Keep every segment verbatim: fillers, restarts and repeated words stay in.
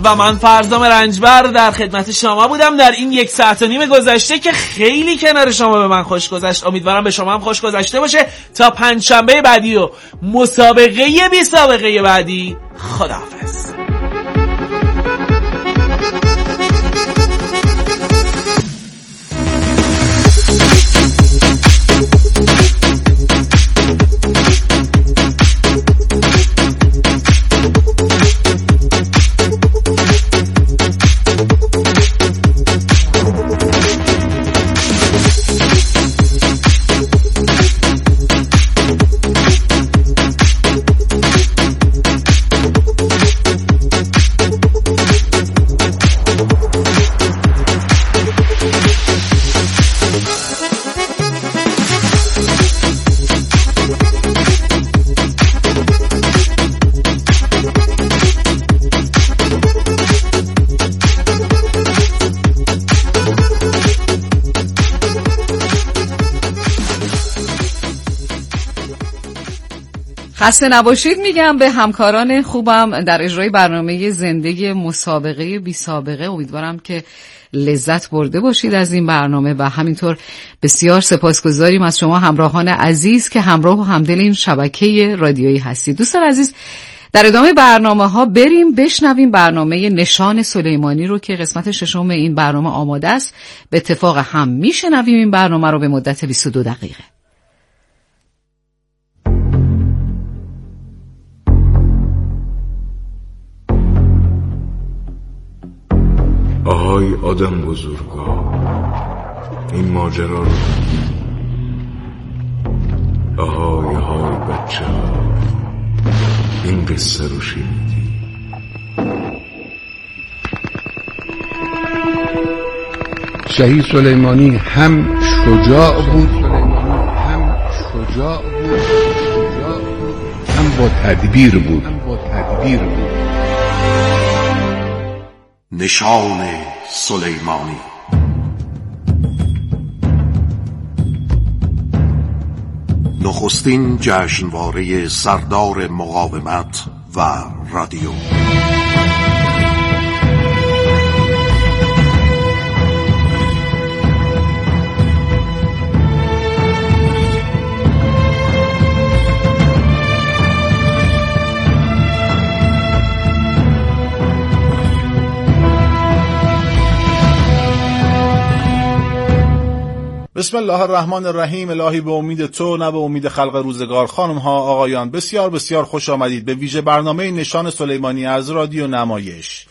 و من فرزام رنجبر در خدمت شما بودم در این یک ساعت و نیم گذشته که خیلی کنار شما به من خوش گذشت. امیدوارم به شما هم خوش گذشته باشه. تا پنجشنبه بعدی و مسابقه بی سابقه بعدی، خداحافظ. خسته نباشید میگم به همکاران خوبم در اجرای برنامه زندگی مسابقه بی سابقه. امیدوارم که لذت برده باشید از این برنامه و همینطور بسیار سپاسگزاریم از شما همراهان عزیز که همراه و همدل این شبکه رادیویی هستید. دوستان عزیز، در ادامه برنامه ها بریم بشنویم برنامه نشان سلیمانی رو که قسمت ششم این برنامه آماده است. به اتفاق هم میشنویم این برنامه رو به مدت بیست و دو دقیقه. آهای آدم بزرگا، این ماجرا رو آهای آهای بچه ها، این قصه رو شنیدی؟ شهید سلیمانی هم شجاع بود هم شجاع بود هم با تدبیر بود هم با تدبیر بود نشان سلیمانی. نخستین جشنواره سردار مقاومت و رادیو. بسم الله الرحمن الرحیم. الهی به امید تو نه به امید خلق روزگار. خانم ها آقایان، بسیار بسیار خوش آمدید به ویژه برنامه نشان سلیمانی از رادیو نمایش.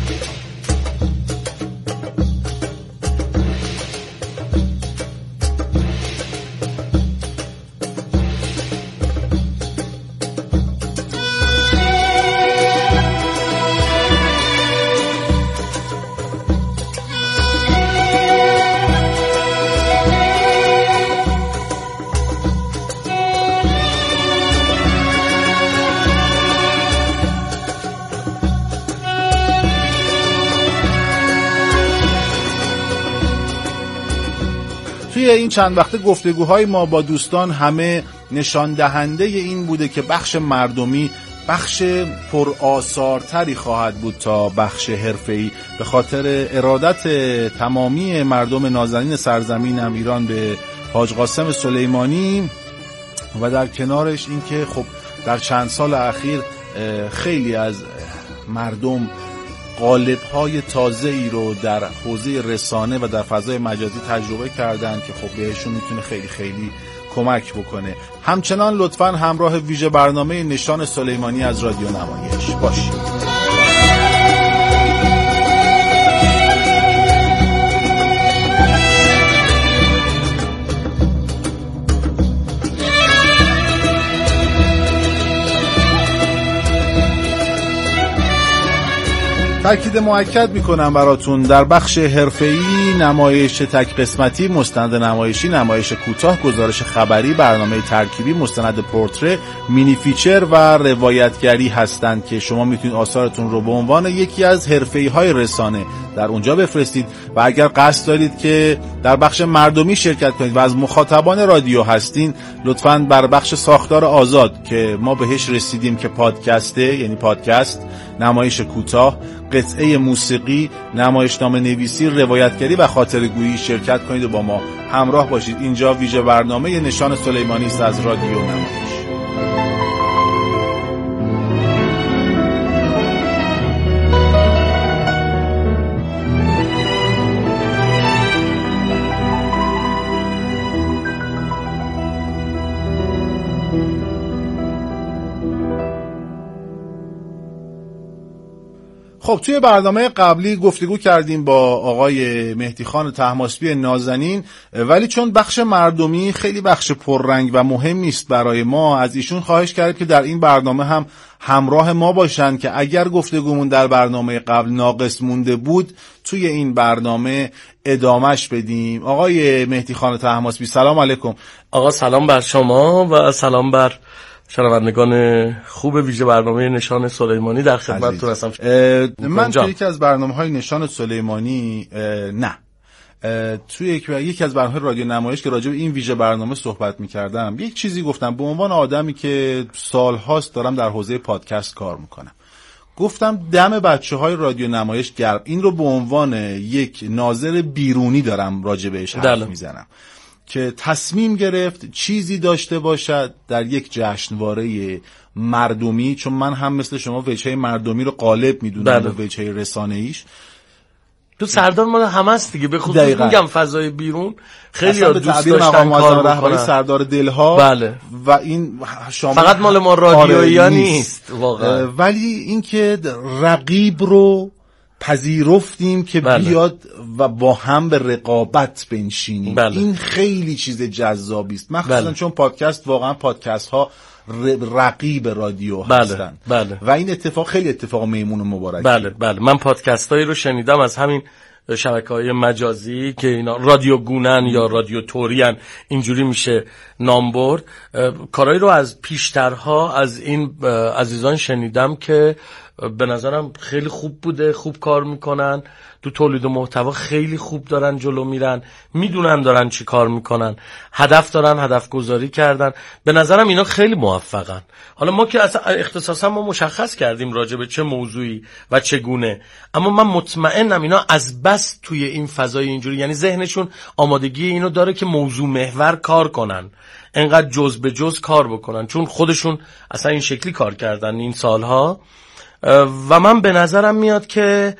توی این چند وقته گفتگوهای ما با دوستان همه نشان دهنده این بوده که بخش مردمی بخش پرآثارتری خواهد بود تا بخش حرفه‌ای، به خاطر ارادت تمامی مردم نازنین سرزمینم ایران به حاج قاسم سلیمانی و در کنارش این که خب در چند سال اخیر خیلی از مردم قالب‌های تازه‌ای رو در حوزه رسانه و در فضای مجازی تجربه کردن که خب بهشون میتونه خیلی خیلی کمک بکنه. همچنان لطفاً همراه ویژه برنامه نشان سلیمانی از رادیو نمایش باشید. تأکید مؤکد میکنم براتون در بخش حرفه‌ای نمایش تک قسمتی، مستند نمایشی، نمایش کوتاه، گزارش خبری، برنامه ترکیبی، مستند پورتره، مینی فیچر و روایتگری هستند که شما میتونید آثارتون رو به عنوان یکی از حرفه‌ای‌های رسانه در اونجا بفرستید و اگر قصد دارید که در بخش مردمی شرکت کنید و از مخاطبان رادیو هستین، لطفاً بر بخش ساختار آزاد که ما بهش رسیدیم که پادکسته، یعنی پادکست، نمایش کوتاه، قطعه موسیقی، نمایشنامه نویسی، روایتگری و خاطره‌گویی شرکت کنید و با ما همراه باشید. اینجا ویژه برنامه نشان سلیمانی است از رادیو نمایش. خب توی برنامه قبلی گفتگو کردیم با آقای مهدی خان طهماسبی نازنین، ولی چون بخش مردمی خیلی بخش پررنگ و مهمی است برای ما، از ایشون خواهش کردیم که در این برنامه هم همراه ما باشن که اگر گفتگومون در برنامه قبل ناقص مونده بود توی این برنامه ادامهش بدیم. آقای مهدی خان طهماسبی سلام علیکم. آقا سلام بر شما و سلام بر شنوندگان خوب ویژه برنامه نشان سلیمانی، در خدمتتون هستم. من توی یکی از برنامه‌های نشان سلیمانی نه توی یک یکی از برنامه‌های رادیو نمایش که راجع به این ویژه برنامه صحبت می‌کردم، یک چیزی گفتم به عنوان آدمی که سال‌هاست دارم در حوزه پادکست کار می‌کنم. گفتم دم بچه‌های رادیو نمایش گرم. این رو به عنوان یک ناظر بیرونی دارم راجع بهش حرف میزنم که تصمیم گرفت چیزی داشته باشد در یک جشنواره مردمی، چون من هم مثل شما وجهه مردمی رو غالب میدونم و وجهه رسانه‌ایش. تو سردار ما هم هست دیگه، به خصوص میگم فضای بیرون خیلی دوست داشتن کار بکنن. سردار دلها بله. و این شامل فقط مال ما رادیویی نیست واقعا، ولی اینکه رقیب رو پذیرفتیم که بله. بیاد و با هم به رقابت بنشینیم. بله. این خیلی چیز جذابی است، مخصوصا بله. چون پادکست واقعا پادکست ها رقیب رادیو بله. هستن بله. و این اتفاق خیلی اتفاق میمون و مبارک. بله بله من پادکست هایی رو شنیدم از همین شبکه‌های مجازی که اینا رادیو گونن یا رادیو تورین، اینجوری میشه نام برد. کارهایی رو از پیشترها از این عزیزان شنیدم که به نظرم خیلی خوب بوده، خوب کار میکنن تو تولید محتوا، خیلی خوب دارن جلو میرن، میدونن دارن چی کار میکنن، هدف دارن، هدف گذاری کردن. به نظرم اینا خیلی موفقن. حالا ما که اصلا اختصاصا ما مشخص کردیم راجع به چه موضوعی و چگونه، اما من مطمئنم اینا از بس توی این فضای اینجوری، یعنی ذهنشون آمادگی اینو داره که موضوع محور کار کنن، انقدر جز به جز کار بکنن، چون خودشون اصلا این شکلی کار کردن این سالها. و من به نظرم میاد که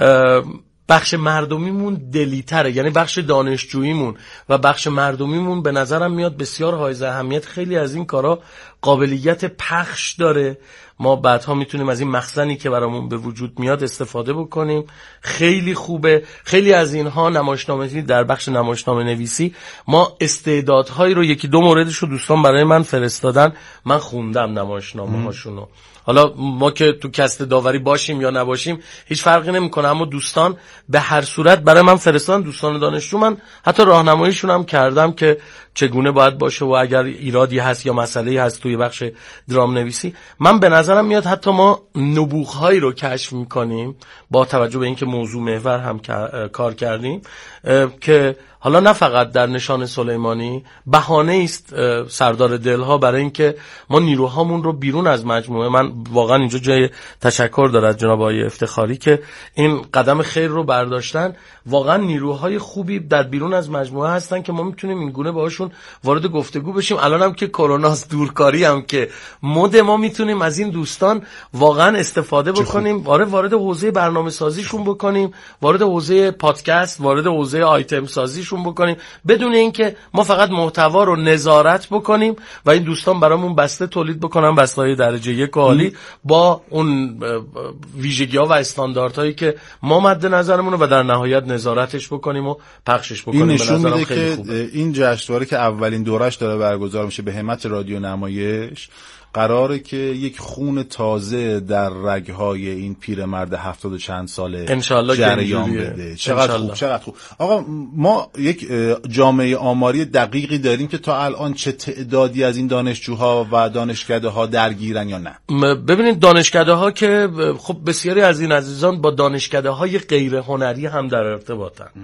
بخش مردمیمون دلیتره، یعنی بخش دانشجوییمون و بخش مردمیمون به نظرم میاد بسیار حائز اهمیت. خیلی از این کارا قابلیت پخش داره، ما بعدها میتونیم از این مخزنی که برامون به وجود میاد استفاده بکنیم. خیلی خوبه. خیلی از اینها نمایشنامه، در بخش نمایشنامه نویسی ما استعدادهایی رو، یکی دو موردش رو دوستان برای من فرستادن، من خوندم نمایشنامه هاشونو. حالا ما که تو کست داوری باشیم یا نباشیم هیچ فرقی نمیکنه، اما دوستان به هر صورت برای من فرستادن، دوستان دانشجو. من حتی راهنماییشون هم کردم که چگونه باید باشه و اگر ایرادی هست یا مسئله‌ای هست توی بخش درام نویسی. من به نظرم میاد حتی ما نبوغ‌هایی رو کشف میکنیم با توجه به اینکه موضوع محور هم کار کردیم، که حالا نه فقط در نشان سلیمانی بهانه است سردار دلها برای اینکه ما نیروهامون رو بیرون از مجموعه، من واقعا اینجا جای تشکر داره از جناب آقای افتخاری که این قدم خیر رو برداشتن. واقعا نیروهای خوبی در بیرون از مجموعه هستن که ما میتونیم این گونه باهاشون وارد گفتگو بشیم. الان هم که کروناست، دورکاری هم که مد، ما میتونیم از این دوستان واقعا استفاده بکنیم، آره وارد حوزه برنامه سازیشون بکنیم، وارد حوزه پادکست، وارد حوزه آیتم سازیشون بکنیم، بدون اینکه ما فقط محتوا رو نظارت بکنیم و این دوستان برامون بسته تولید بکنن، بسته‌های درجه یک عالی با اون ویژگی‌ها و استانداردهایی که ما مد نظرمون و در نهایت نظارتش بکنیم و پخشش بکنیم. این نشون میده که خوبه. این جشنواره که اولین دورش داره برگزار میشه به همت رادیو نمایش، قراره که یک خون تازه در رگهای این پیرمرد هفتاد و چند ساله انشالله جریان بده. چقدر خوب، چقدر خوب. آقا ما یک جامعه آماری دقیقی داریم که تا الان چه تعدادی از این دانشجوها و دانشکده ها درگیرن یا نه؟ ببینید دانشکده ها که خب بسیاری از این عزیزان با دانشکده های غیر هنری هم در ارتباطن.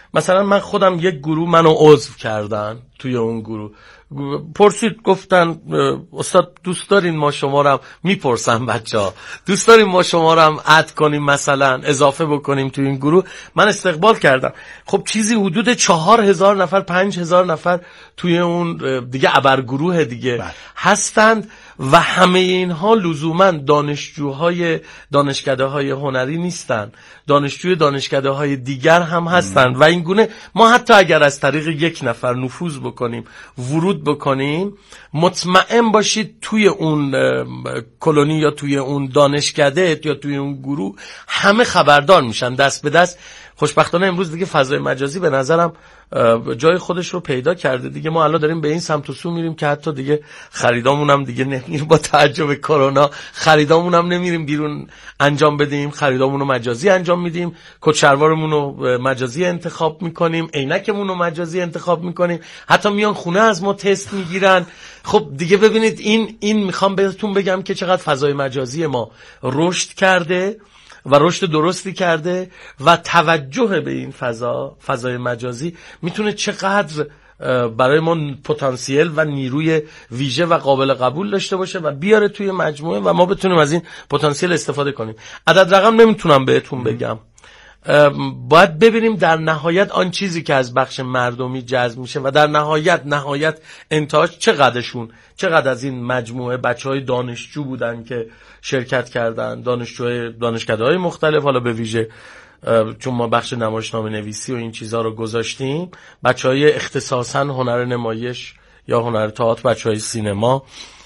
مثلا من خودم یک گروه منو عضو کردن، توی اون گروه پرسید گفتن استاد دوست دارین ما شما رو هم میپرسن بچه‌ها دوست دارین ما شما رو هم اد کنیم مثلا اضافه بکنیم توی این گروه. من استقبال کردم. خب چیزی حدود چهار هزار نفر پنج هزار نفر توی اون دیگه ابرگروه دیگه بله. هستند و همه اینها لزوما دانشجوهای دانشکده‌های هنری نیستن، دانشجوی دانشکده‌های دیگر هم هستند م. و این گونه ما حتی اگر از طریق یک نفر نفوذ بکنیم ورود بکنیم مطمئن باشید توی اون کلونی یا توی اون دانشکده یا توی اون گروه همه خبردار میشن دست به دست. خوشبختانه امروز دیگه فضای مجازی به نظرم جای خودش رو پیدا کرده دیگه. ما الان داریم به این سمت و سو میریم که حتی دیگه خریدامون هم دیگه نمیریم، با تعجب کرونا خریدامون هم نمیریم بیرون انجام بدیم، خریدامون رو مجازی انجام میدیم، کت شلوارمون رو مجازی انتخاب میکنیم، عینکمون رو مجازی انتخاب میکنیم، حتی میان خونه از ما تست میگیرن. خب دیگه ببینید این این میخوام بهتون بگم که چقدر فضای مجازی ما رشد کرده و رشد درستی کرده و توجه به این فضا فضای مجازی میتونه چقدر برای ما پتانسیل و نیروی ویژه و قابل قبول داشته باشه و بیاره توی مجموعه و ما بتونیم از این پتانسیل استفاده کنیم. عدد رقم نمیتونم بهتون بگم، باید ببینیم در نهایت آن چیزی که از بخش مردمی جذب میشه و در نهایت نهایت انتهاش چقدرشون چقدر از این مجموعه بچهای دانشجو بودن که شرکت کردن، دانشجوهای دانشکده‌های مختلف، حالا به ویژه چون ما بخش نمایشنامه نویسی و این چیزها رو گذاشتیم، بچهای اختصاصا هنر نمایش یا هنر تئاتر، بچهای سینما.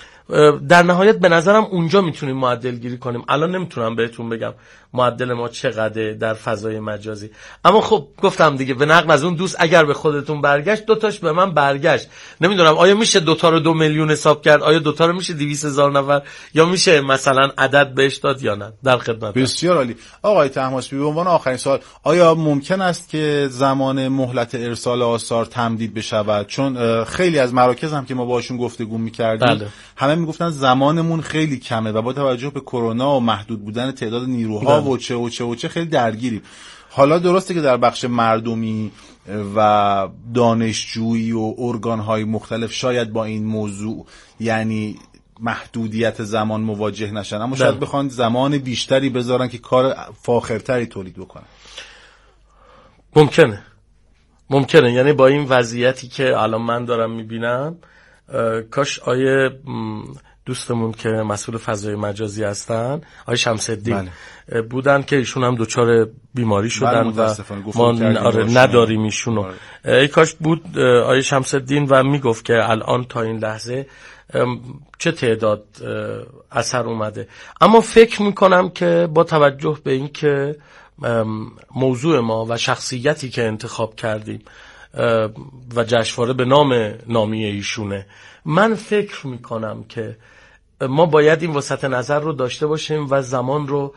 در نهایت به نظرم اونجا میتونیم معدل گیری کنیم. الان نمیتونم بهتون بگم معدل ما چقدره در فضای مجازی، اما خب گفتم دیگه به نقل از اون دوست اگر به خودتون برگشت دوتاش به من برگشت. نمیدونم آیا میشه دوتا رو دو میلیون حساب کرد، آیا دوتا رو میشه دویست هزار نفر، یا میشه مثلا عدد بهش داد یا نه. در خدمت. بسیار عالی. آقای طهماسبی، به عنوان آخرین سوال، آیا ممکن است که زمان مهلت ارسال آثار تمدید بشود؟ چون خیلی از مراکز هم که ما باشون گفتگو میکردیم بله. همه میگفتن زمانمون خیلی کمه و با توجه به کرونا و محدود بودن تعداد نیروها و چه و چه و چه خیلی درگیریم. حالا درسته که در بخش مردمی و دانشجویی و ارگان‌های مختلف شاید با این موضوع یعنی محدودیت زمان مواجه نشن، اما شاید بخوان زمان بیشتری بذارن که کار فاخرتری تولید بکنن. ممکنه ممکنه یعنی با این وضعیتی که الان من دارم میبینم، کاش آیه دوستمون که مسئول فضای مجازی هستن، آقای شمس‌الدین بله. بودن که ایشون هم دچار بیماری شدن و ما آره نداریم ایشونو. ای کاش بود آقای شمس‌الدین و میگفت که الان تا این لحظه چه تعداد اثر اومده. اما فکر میکنم که با توجه به این که موضوع ما و شخصیتی که انتخاب کردیم و جشنواره به نام نامی ایشونه، من فکر میکنم که ما باید این وسط نظر رو داشته باشیم و زمان رو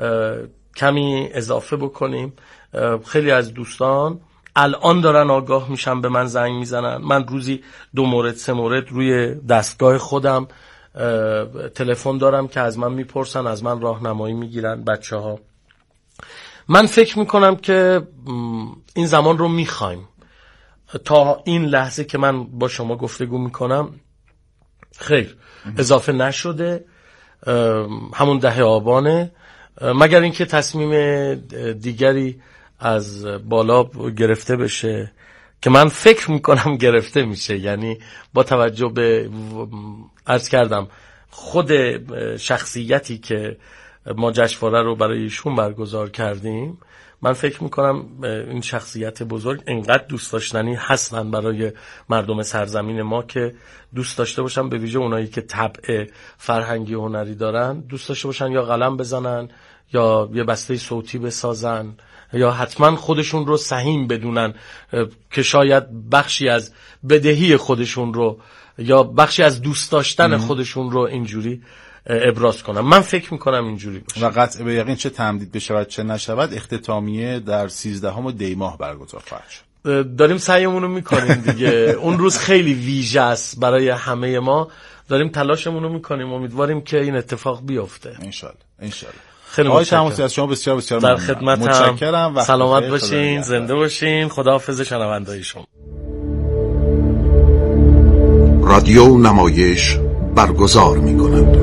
کمی اضافه بکنیم. خیلی از دوستان الان دارن آگاه میشن، به من زنگ میزنن. من روزی دو مورد سه مورد روی دستگاه خودم تلفن دارم که از من میپرسن، از من راهنمایی میگیرن بچه ها. من فکر میکنم که این زمان رو میخوایم. تا این لحظه که من با شما گفتگو میکنم خیر اضافه نشده، همون ده آبانه، مگر اینکه تصمیم دیگری از بالا گرفته بشه که من فکر میکنم گرفته میشه. یعنی با توجه به عرض کردم خود شخصیتی که ما جشنواره رو برای ایشون برگزار کردیم، من فکر میکنم این شخصیت بزرگ انقدر دوست داشتنی هستن برای مردم سرزمین ما که دوست داشته باشن، به ویژه اونایی که طبع فرهنگی و هنری دارن، دوست داشته باشن یا قلم بزنن یا یه بسته صوتی بسازن یا حتما خودشون رو سهیم بدونن که شاید بخشی از بدهی خودشون رو یا بخشی از دوست داشتن خودشون رو اینجوری ابراز کنم. من فکر میکنم اینجوری باشه. و قطع به یقین چه تمدید بشود چه نشود، اختتامیه در سیزدهم دی ماه برگزار خواهد شد. داریم سعیمون رو میکنیم دیگه. اون روز خیلی ویژه است برای همه ما، داریم تلاشمون رو میکنیم، امیدواریم که این اتفاق بیفته. انشالله انشالله. خیلی آقای متشکرم. تماسی از شما بسیار بسیار در ممنونم. خدمتم. متشکرم. سلامت باشین، زنده باشین. خداحافظ شنونده‌های شما. رادیو نمایش برگزار می‌کند.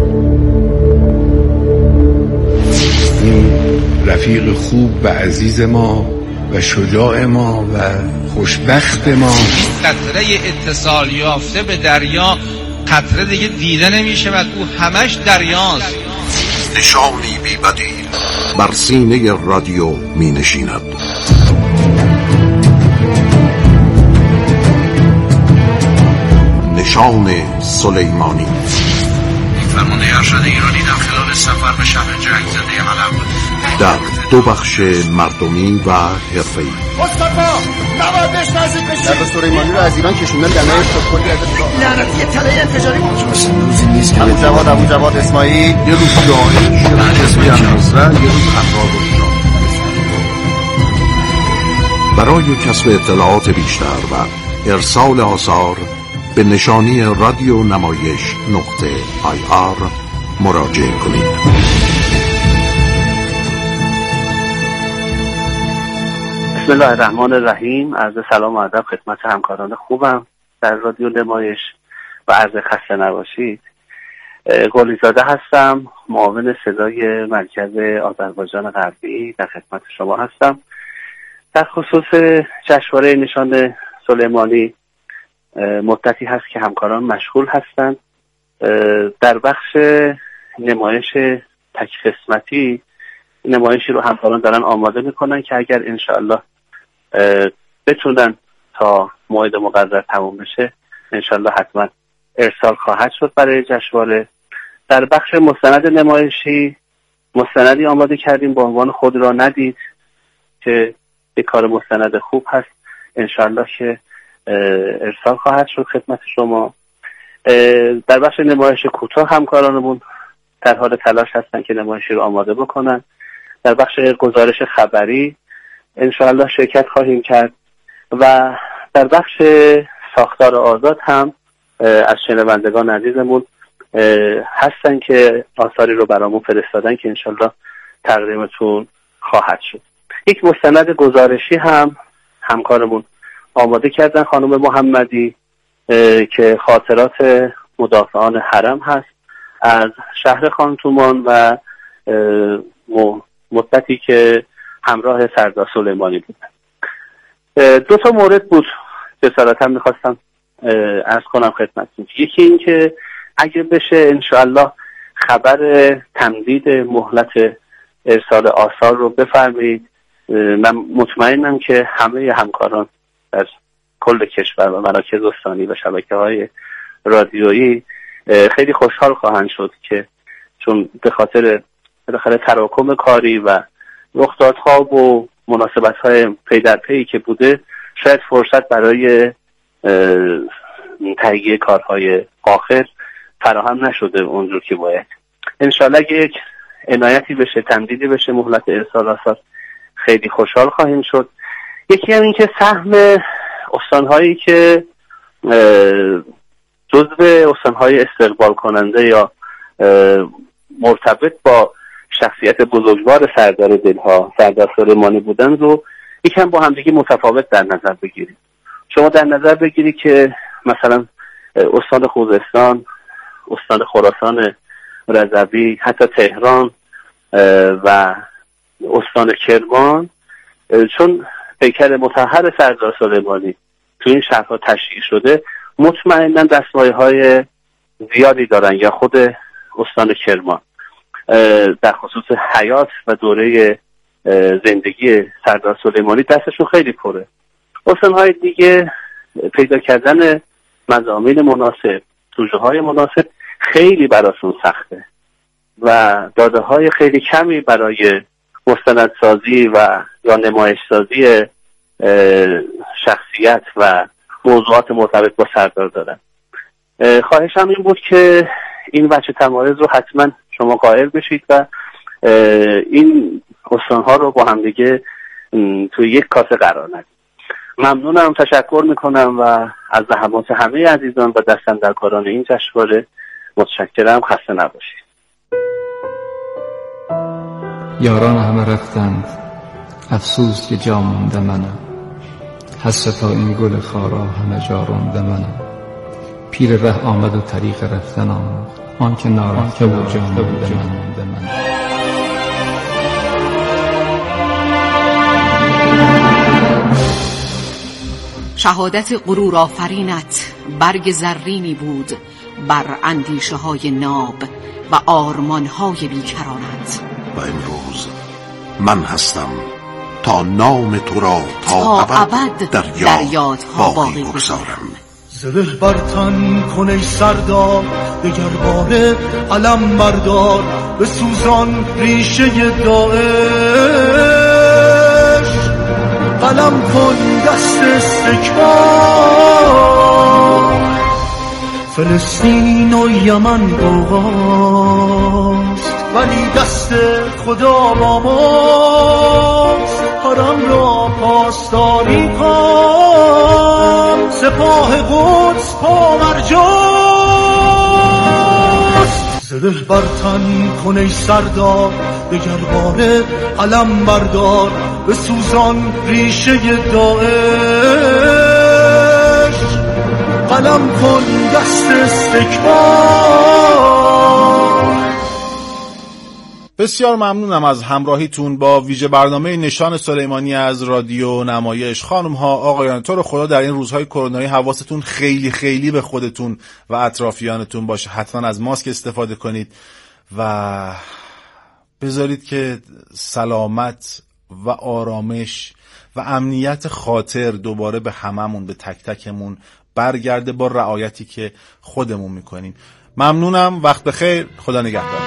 این رفیق خوب و عزیز ما و شجاع ما و خوشبخت ما، قطره اتصال یافته به دریا قطره دیگه دیده نمیشه و او همش دریاست. نشانی بی بدیل بر سینه رادیو می نشیند. نشان سلیمانی. فرمانده ارشد ایرانی در خلال سفر به شهر جنگ زده علم در دو بخش مردمی و حرفه‌ای. مصطفی نوادش نزدیک بشه. در سلیمانی رو از ایران کشوندن دمای خودکلی ازش. لعنتی طلای انفجاری ممکن باشه. روزی نیست که ابو جواد ابو جواد اسماعیل یه روز داعش، یه روز حزب النصره، یه روز افراد الشام. برای کسب اطلاعات بیشتر و ارسال آثار به نشانی رادیو نمایش نقطه آی آر مراجعه کنید. بسم الله الرحمن الرحیم. عرض سلام و ادب خدمت همکاران خوبم در رادیو نمایش و عرض خسته نباشید. قلیزاده هستم، معاون صدای مرکز آذربایجان غربی در خدمت شما هستم. در خصوص جشنواره نشان سلیمانی مدتی هست که همکاران مشغول هستند. در بخش نمایش تک قسمتی نمایشی رو همکاران دارن آماده میکنن که اگر انشاءالله بتونن تا موعد مقرر تموم بشه انشاءالله حتما ارسال خواهد شد برای جشنواره. در بخش مستند نمایشی مستندی آماده کردیم با عنوان خود را ندید که یک کار مستند خوب هست، انشاءالله که ارسال خواهد شد خدمت شما. در بخش نمایش کوتاه همکارانمون در حال تلاش هستن که نمایشی رو آماده بکنن. در بخش گزارش خبری انشاءالله شرکت خواهیم کرد و در بخش ساختار آزاد هم از شنوندگان عزیزمون هستن که آثاری رو برامون فرستادن که انشاءالله تقدیمتون خواهد شد. یک مستند گزارشی هم همکارمون آماده کردن خانم محمدی که خاطرات مدافعان حرم هست از شهر خانتومان و مدتی که همراه سردار سلیمانی بودن. دو تا مورد بود جسارتا میخواستم عرض کنم خدمتتون. یکی این که اگه بشه انشاءالله خبر تمدید مهلت ارسال آثار رو بفرمایید. من مطمئنم که همه همکاران در کل کشور و مراکز استانی و شبکه‌های رادیویی خیلی خوشحال خواهند شد که چون به خاطر بالاخره تراکم کاری و رخدادها و مناسبت‌های پی در پی که بوده شاید فرصت برای تهیه کارهای آخر فراهم نشده اونجور که باید. انشالله یک عنایتی بشه، تمدیدی بشه مهلت ارسال آثار، خیلی خوشحال خواهیم شد. یکی هم این که سهم استان‌هایی که جزو استان‌های استقبال کننده یا مرتبط با شخصیت بزرگوار سردار دلها سردار سلیمانی بودن رو یکم با همدیگه متفاوت در نظر بگیرید. شما در نظر بگیرید که مثلا استان خوزستان، استان خراسان رضوی، حتی تهران و استان کرمان چون پیکر مطهر سردار سلیمانی تو این شهرها تشییع شده مطمئناً دستمایه‌های زیادی دارن. یا خود استان کرمان در خصوص حیات و دوره زندگی سردار سلیمانی دستشون خیلی پره. استان‌های دیگه پیدا کردن مضامین مناسب، سوژه‌های مناسب خیلی براشون سخته و داده‌های خیلی کمی برای مستندسازی و یا نمایشسازی شخصیت و موضوعات مرتبط با سردار دارن. خواهشم این بود که این بچه تمایز رو حتما شما قائل بشید و این استان‌ها رو با هم دیگه توی یک کاسه قرار ندید. ممنونم، تشکر میکنم و از زحمات همه عزیزان و دست‌اندرکاران این جشنواره متشکرم. خسته نباشید. یاران همه رفتند، افسوس که جا مانده منم. حس تا این گل خارا همه جا رانده منم. پیر ره آمد و طریق رفتن آمد، آن که نارفته و جا مانده منم. شهادت غرور آفرینت برگ زرینی بود بر اندیشه های ناب و آرمان های بیکرانت. و امروز من هستم تا نام تو را تا, تا ابد, ابد در, در یادها باقی بگذارم. زره برتن کن ای سردار، دگر باره علم بردار، به سوزان ریشه داعش. قلم کن دست استکبار، فلسطین و یمن بوغاست، ولی دست خدا با ماست. حرم را پاسداری کن، سپاه قدس پاورجاست. زره برتن کن ای سردار، دگر باره علم بردار، به سوزان ریشه داعش. قلم کن دست استکبار. بسیار ممنونم از همراهیتون با ویژه برنامه نشان سلیمانی از رادیو نمایش. خانم ها، آقایان، تو رو خدا در این روزهای کرونایی حواستون خیلی خیلی به خودتون و اطرافیانتون باشه. حتما از ماسک استفاده کنید و بذارید که سلامت و آرامش و امنیت خاطر دوباره به هممون، به تک تکمون برگرده با رعایتی که خودمون میکنیم. ممنونم، وقت بخیر، خدا نگهدار.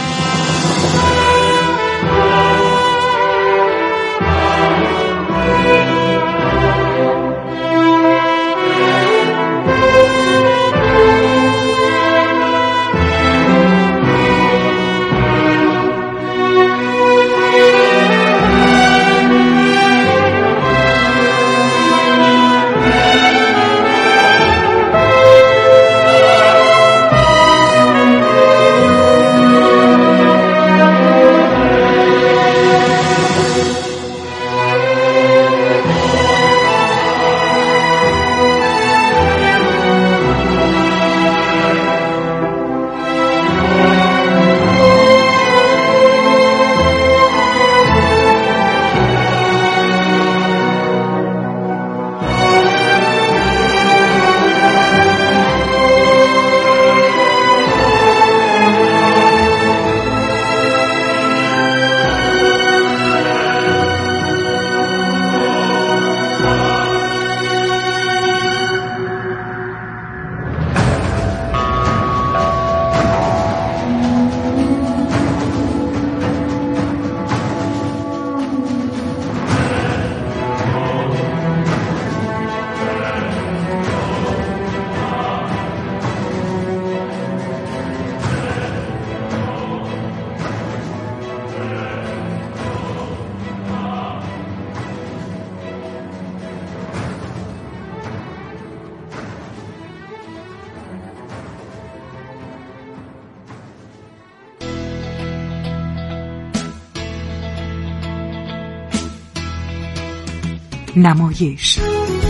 نمایش.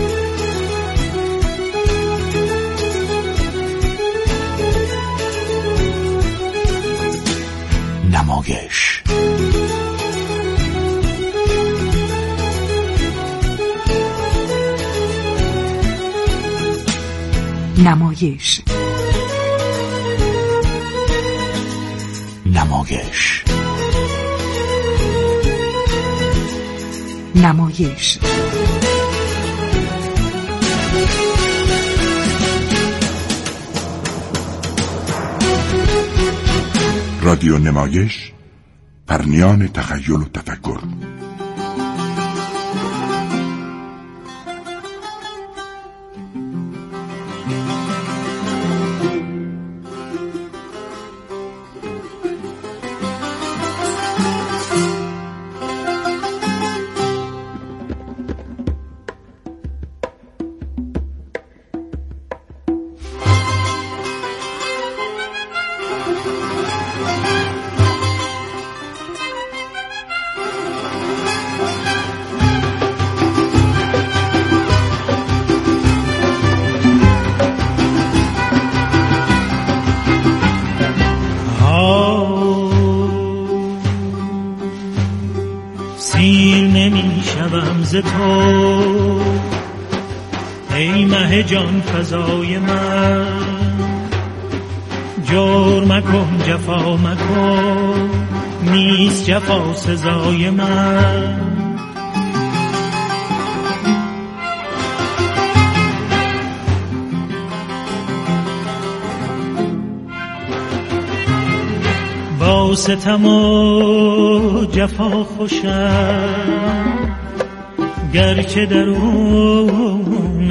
نمایش نمایش نمایش نمایش رادیو نمایش، پرنیان تخیل و تفکر. سیر نمی شوم ز تو ای مه جان فضای من، جور مکن جفا مکن نیست جفا سزای من. با ستم و جفا خوشم گرچه درون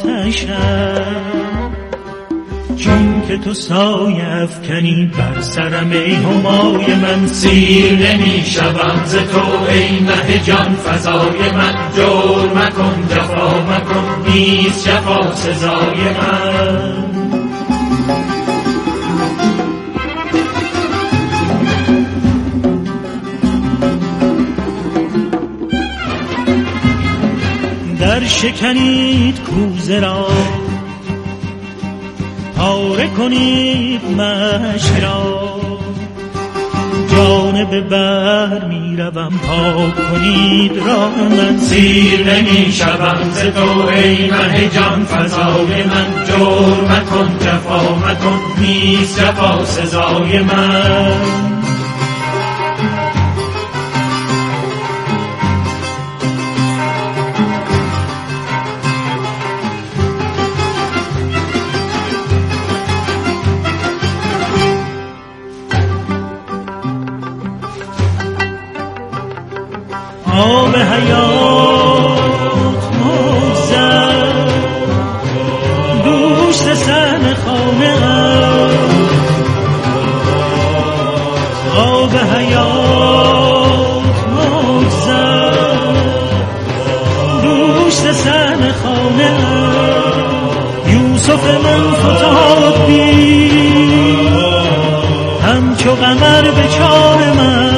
آتشم، چون که تو سایه افکنی بر سرم ای همای من. سیر نمی شوم ز تو ای مه جان فضای من، جور مکن جفا مکن نیست جفا سزای من. در شکنید کوزه را پاره کنید مشک را، جانب بر می روم پاک کنید راه من. سیر نمی شوم ز تو ای مه جان فضای من، جور مکن جفا مکن نیست جفا سزای من. آب حیات موزد دوشت سن خانه ام، آب حیات موزد دوشت سن خانه ام. یوسف من فتاد بی همچو قمر به چار من.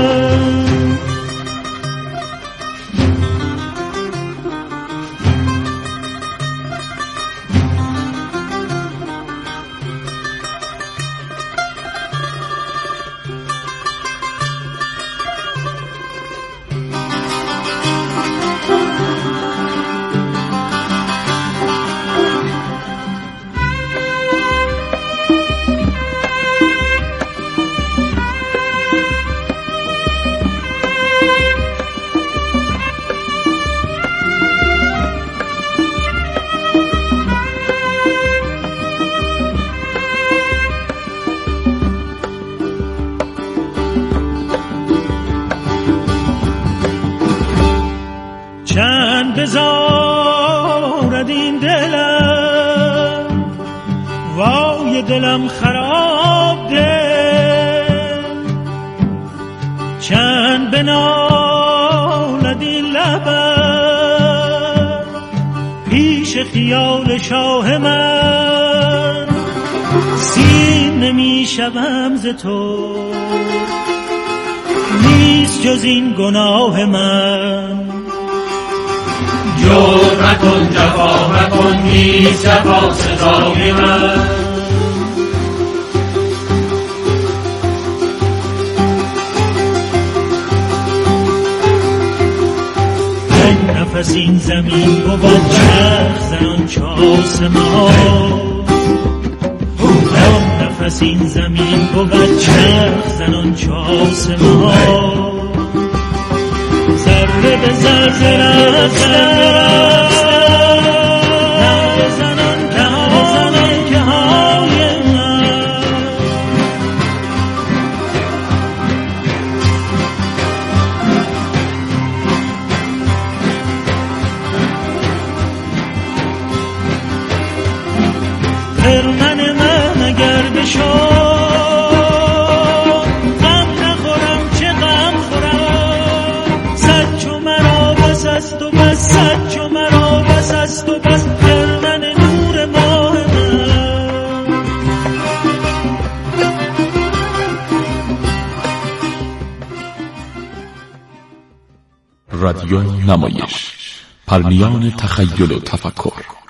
چند بزارد این دلم وای دلم خراب دل، چند بنالد این لبم پیش خیال شاه من. سیر نمی شوم ز تو نیست جز این گناه من، جور مکن جفا مکن نیست جفا سزای من. یک نفس این زمین بود چرخ زنان چه آسمان، یک نفس این زمین بود چرخ زنان چه آسمان. ذره به ذره رفتن زنان که های که های من. خرمن من اگر بشد است و بس، سچ و مرا بس است و بس، خرمن نور ماه من. رادیو نمایش، پرمیان تخیل و تفکر.